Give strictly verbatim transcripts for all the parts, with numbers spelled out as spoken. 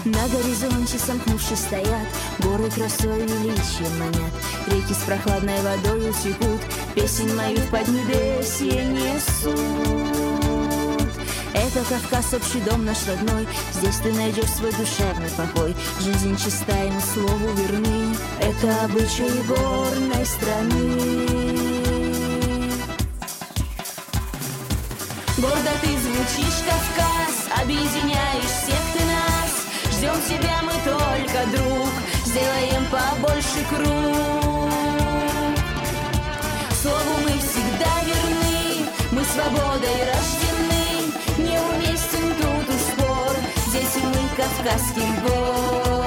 На горизонте сомкнувшись стоят, горы красой величием манят, реки с прохладной водой утекут, песень мою в поднебесье несут. Это Кавказ, общий дом наш родной, здесь ты найдешь свой душевный покой. Жизнь чистая, ему слову верны, это обычаи горной страны. Гордо ты звучишь, Кавказ, объединяешь всех ты нас. Ждем тебя мы только, друг, сделаем побольше круг. Слову мы всегда верны, мы свободой рождены. Неуместен тут уж спор, дети мы Кавказских гор.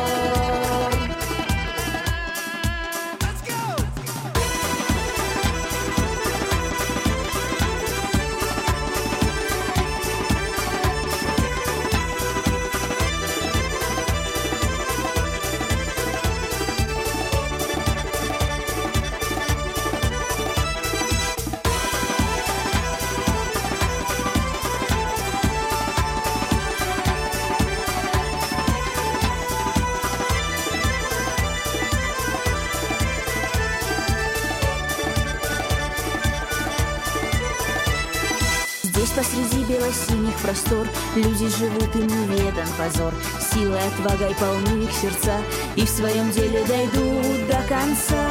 Посреди бело-синих простор люди живут, им неведан позор. Силой, отвагой полны их сердца, и в своем деле дойдут до конца.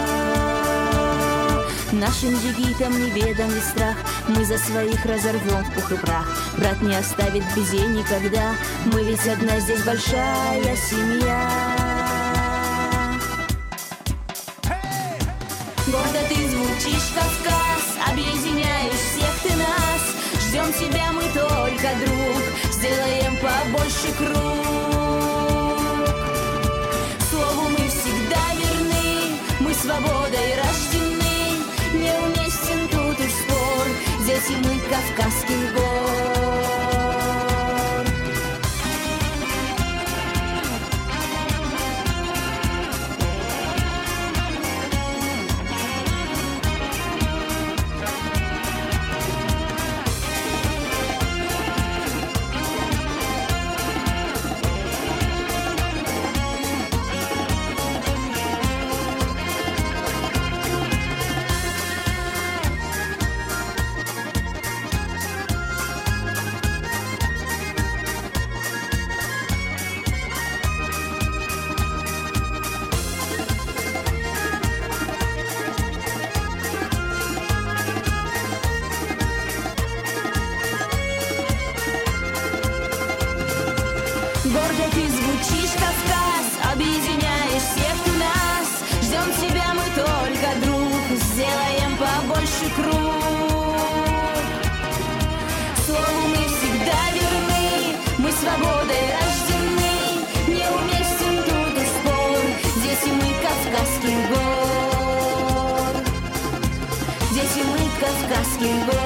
Нашим джигитам неведом и страх, мы за своих разорвем в пух и прах. Брат не оставит в беде никогда, мы ведь одна здесь большая семья. Гордо ты звучишь, Кавказ, объединяешь всех ты нас. Ждем тебя мы только, друг, сделаем побольше круг. Слову мы всегда верны, мы свободой рождены. Неуместен тут уж спор, дети мы Кавказских гор. Гордо ты звучишь, Кавказ, объединяешь всех ты нас. Ждем тебя мы только, друг, сделаем побольше круг. Слову мы всегда верны, мы свободой рождены. Неуместен тут уж спор, дети мы Кавказских гор. Дети мы Кавказских гор.